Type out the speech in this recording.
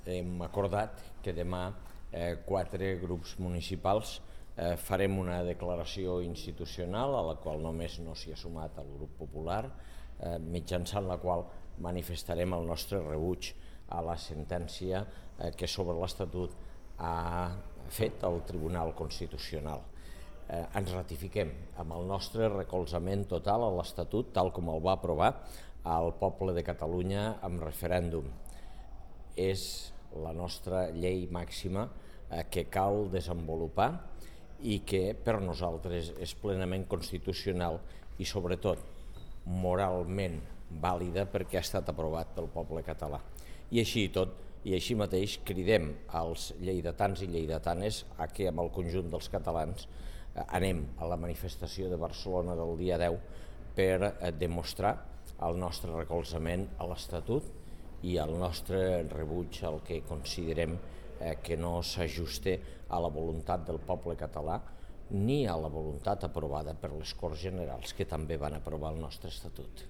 Hem acordat que demà 4 grups municipals farem una declaració institucional a la qual només no s'hi ha sumat el grup popular, mitjançant la qual manifestarem el nostre rebuig a la sentència que sobre l'Estatut ha fet el Tribunal Constitucional. Ens ratifiquem amb el nostre recolzament total a l'Estatut tal com el va aprovar el poble de Catalunya amb referèndum. És la nostra llei màxima que cal desenvolupar i que per nosaltres és plenament constitucional i sobretot moralment vàlida perquè ha estat aprovat pel poble català. I així i tot, i així mateix cridem als lleidatans i lleidatanes a que amb el conjunt dels catalans anem a la manifestació de Barcelona del dia 10 per demostrar el nostre recolzament a l'Estatut i el nostre rebuig al que considerem que no s'ajusta a la voluntat del poble català ni a la voluntat aprovada per les Corts Generals que també van aprovar el nostre Estatut.